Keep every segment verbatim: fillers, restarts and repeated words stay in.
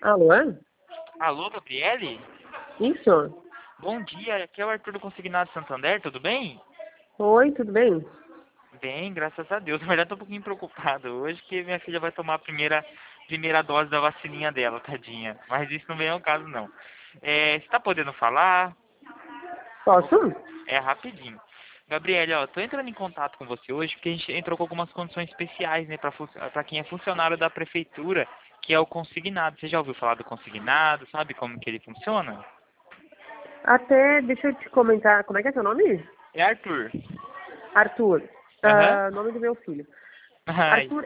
Alô? Alô, Gabriele? Isso? Bom dia, aqui é o Arthur do Consignado Santander, tudo bem? Oi, tudo bem? Bem, graças a Deus. Na verdade, tô um pouquinho preocupado hoje que minha filha vai tomar a primeira, primeira dose da vacininha dela, tadinha. Mas isso não vem ao caso, não. É, você tá podendo falar? Posso? É rapidinho. Gabriele, ó, tô entrando em contato com você hoje porque a gente entrou com algumas condições especiais, né, pra, pra quem é funcionário da prefeitura, que é o consignado. Você já ouviu falar do consignado? Sabe como que ele funciona? Até, deixa eu te comentar, como é que é seu nome? É Arthur. Arthur. Aham. Ah, nome do meu filho. Ai, Arthur,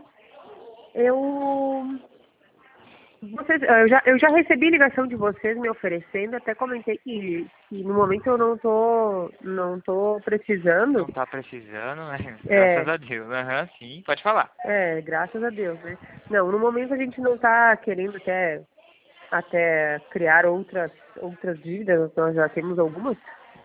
eu... Vocês, ah, eu, já, eu já recebi ligação de vocês me oferecendo, até comentei que, que no momento eu não tô, não tô precisando. não tá precisando, né? Graças É, a Deus. Aham, sim. Pode falar. é, graças a Deus, né? Não, no momento a gente não tá querendo até, até criar outras, outras dívidas, nós já temos algumas.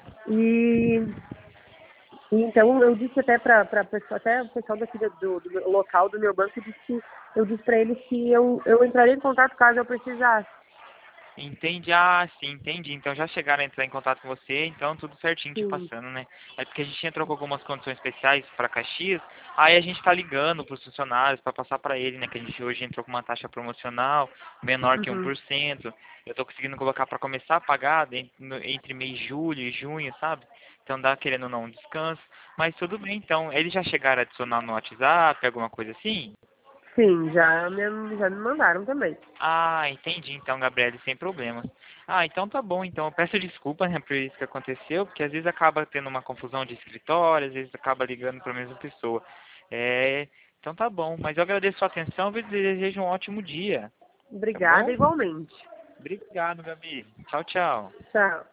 E E, então eu disse até para pessoa, até o pessoal daqui do, do, do meu- local do meu banco disse que eu disse para eles que eu, eu entraria em contato caso eu precisasse. Entendi. Ah, sim, entendi. Então já chegaram a entrar em contato com você, então tudo certinho te Sim. passando, né? É porque a gente entrou com algumas condições especiais para Caxias, aí a gente tá ligando pros funcionários para passar para ele, né? Que a gente hoje entrou com uma taxa promocional menor que um Uhum. por cento. Eu tô conseguindo colocar para começar a pagar de- no- entre mês de julho e junho, sabe? Então dá querendo ou não um descanso. Mas tudo bem, então. Eles já chegaram a adicionar no WhatsApp, alguma coisa assim? Sim, já me, já me mandaram também. Ah, entendi então, Gabriele, sem problemas. Ah, então tá bom, então eu peço desculpa, né, por isso que aconteceu, porque às vezes acaba tendo uma confusão de escritório, às vezes acaba ligando para a mesma pessoa. É, então tá bom, mas eu agradeço a sua atenção e desejo um ótimo dia, tá Obrigada bom? igualmente. Obrigado, Gabi. Tchau, tchau. Tchau.